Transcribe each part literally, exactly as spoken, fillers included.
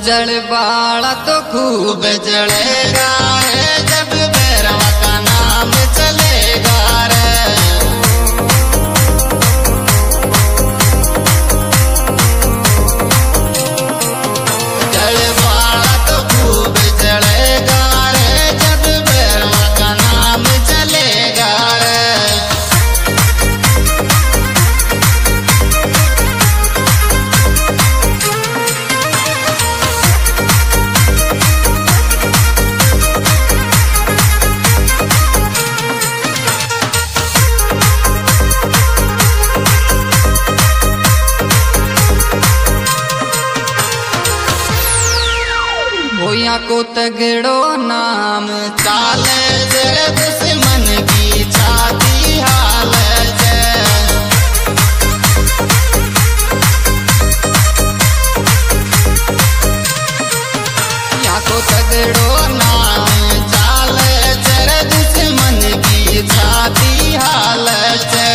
जलवाड़ा तो खूब जलेगा रे, जब भैरवा का नाम चलेगा रे। जलवाड़ा तो खूब जलेगा रे, जब भैरवा का नाम चलेगा रे। होया को तगड़ो नाम चाले तेरे दुश्मन की छाती हाल है। या को तगड़ो नाम चाले तेरे दुश्मन की छाती हाल है।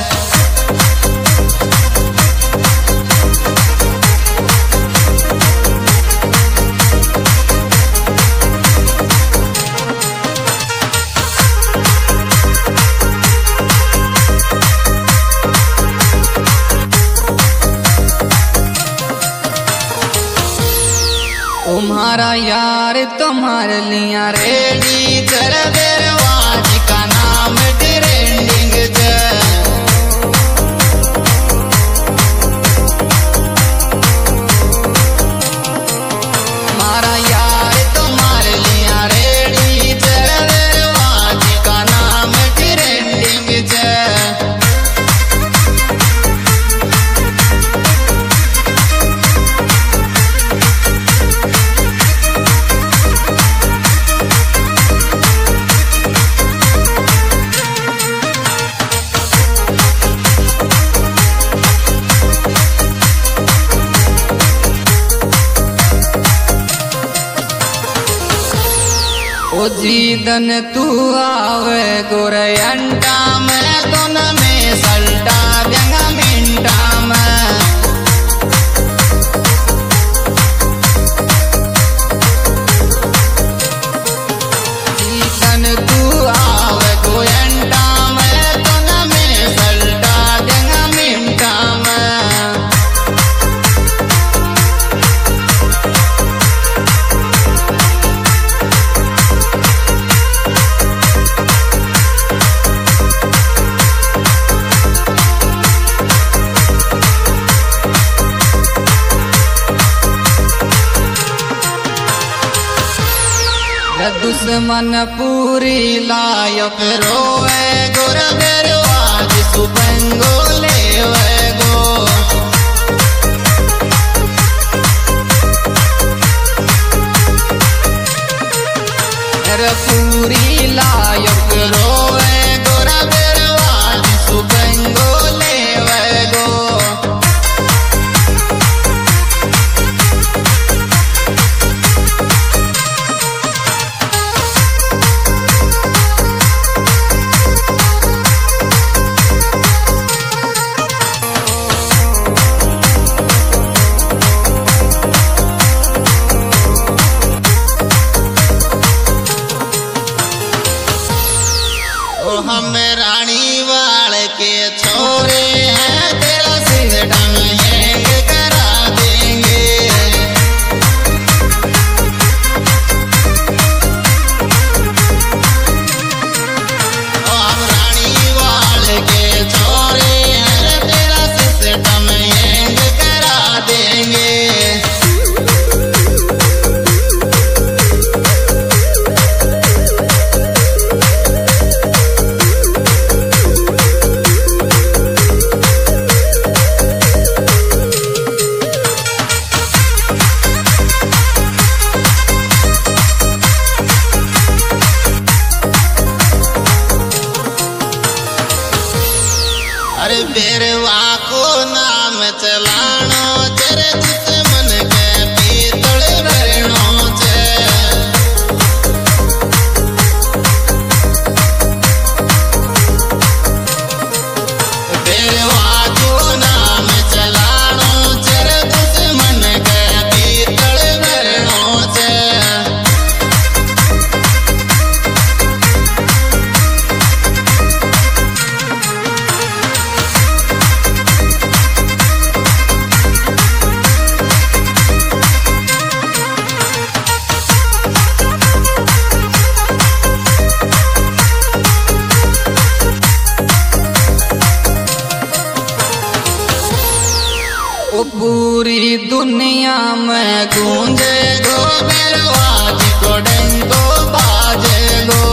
तुम्हारा यार तुम्हारे लिया रेडी कर बेरवाज का नाम ट्रेंडिंग है। हमारा यार तुम्हारे लिया रेडी कर बेरवाज का नाम ट्रेंडिंग है। ओ जीदन तू आवे गोरे अंडा में तो न में सल्टा व्यंगा मिंटा में। जीदन तू आवे गोरे अंडा में तो न में सल्टा व्यंगा मिंटा में। दुश्मन पूरी लायक रोए गोर बेरवाज सुबंगो ले गो। पूरी लायक रोए गोर बेरवाज सुबंगो ले गो। हम रानी वाल के छोरे हैं, तेरा सिर ढंग हैंग करा देंगे। हम रानी वाल के छोरे हैं, तेरा सिर ढंग हैंग करा देंगे। अरे बेरवा को नाम चलानो तेरे दुश्मन के पीतल भरणो छे। बेरवा को नाम चलानो तेरे दुश्मन के पीतल भरणो। दुनिया में गूंजे गो बेरवाज को डंको बाजे गो।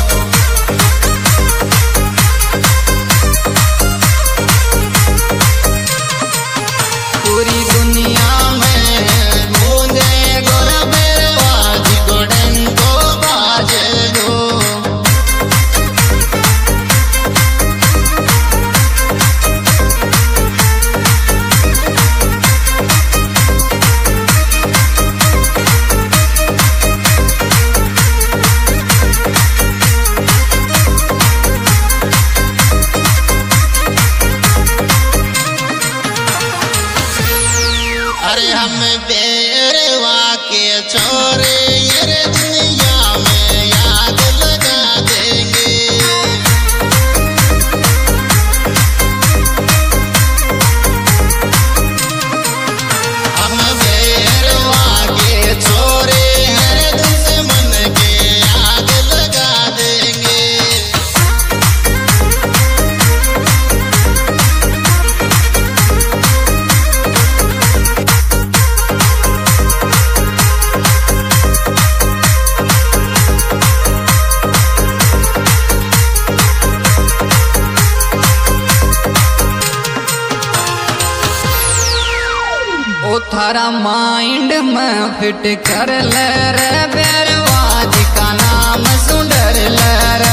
पूरी दुनिया में गूंजे गो बेरवाज को डंको बाजे गो। अरे हम बेरवा के छोरे ये दुनिया में याद लगा देंगे। हम बेरवा के छोरे हर दुश्मन के याद लगा देंगे। ओ थारा माइंड में फिट कर ले रे बेरवाज का नाम सुंदर ले रे।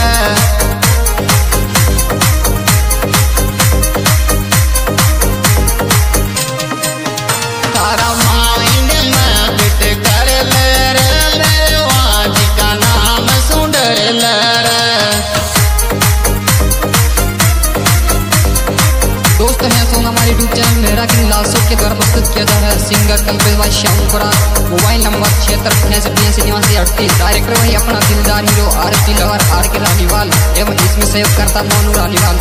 थारा माइंड में फिट कर ले रे बेरवाज का नाम सुंदर ले रे। दोस्तों हैं सॉन्ग हमारे यूट्यूब चैनल मेरा किन लाशों के द्वारा प्रस्तुत किया जा रहा है। सिंगर कल्पेश भाई श्यामपुरा। मोबाइल नंबर छिहत्तर उन्यासी बयासी निवासी अड़तीस। डायरेक्टर वही अपना दिलदार hero R P Lahar R K Raniwal एवं इसमें सहयोग करता मोनू रानीवाल।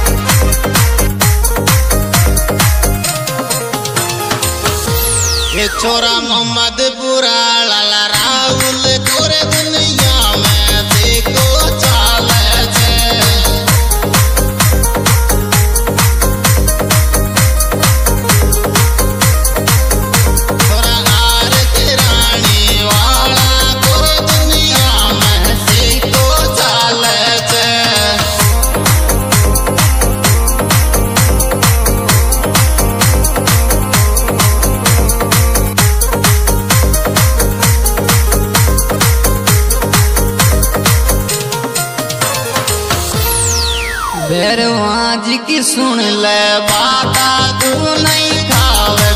ये छोरा मोहम्मद बुरा लाला राहुल पूरे दुनिया में देखो चाले छे। छोरा आर के रानी वाला पूरे दुनिया में देखो चाले छे। बेरवाज की सुन ले बाता तू नहीं खावे